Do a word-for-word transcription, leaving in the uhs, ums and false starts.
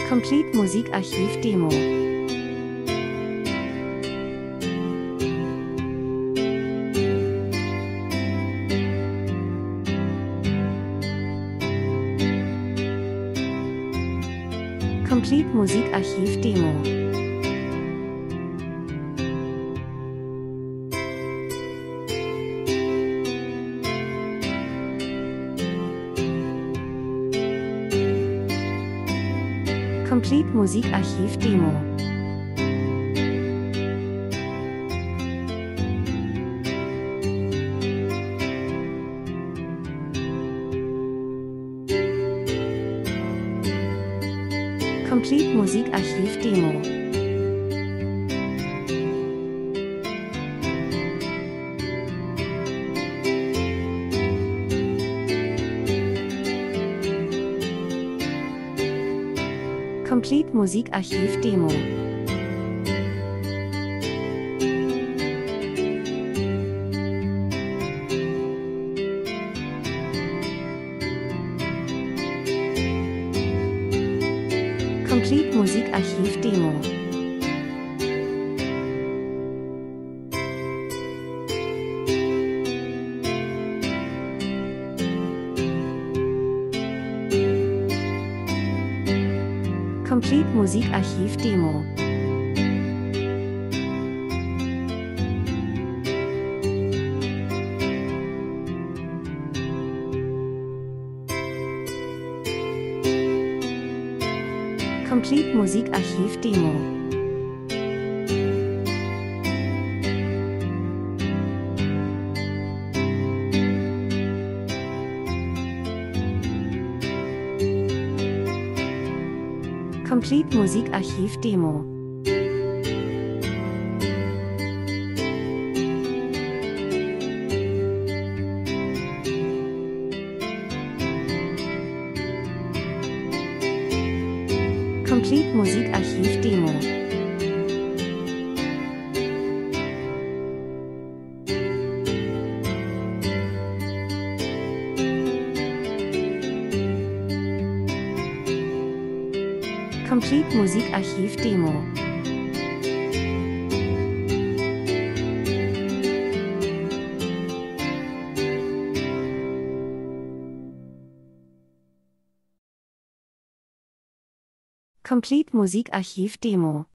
Complete Musikarchiv Demo. Complete Musikarchiv Demo. Complete Musikarchiv Demo. Complete Musikarchiv Demo. Complete Musikarchiv Demo. Complete Musikarchiv Demo. Complete Musikarchiv Demo. Complete Musikarchiv Demo. Complete Musikarchiv Demo. Complete Musikarchiv Demo. Complete Musikarchiv Demo. Complete Musikarchiv Demo.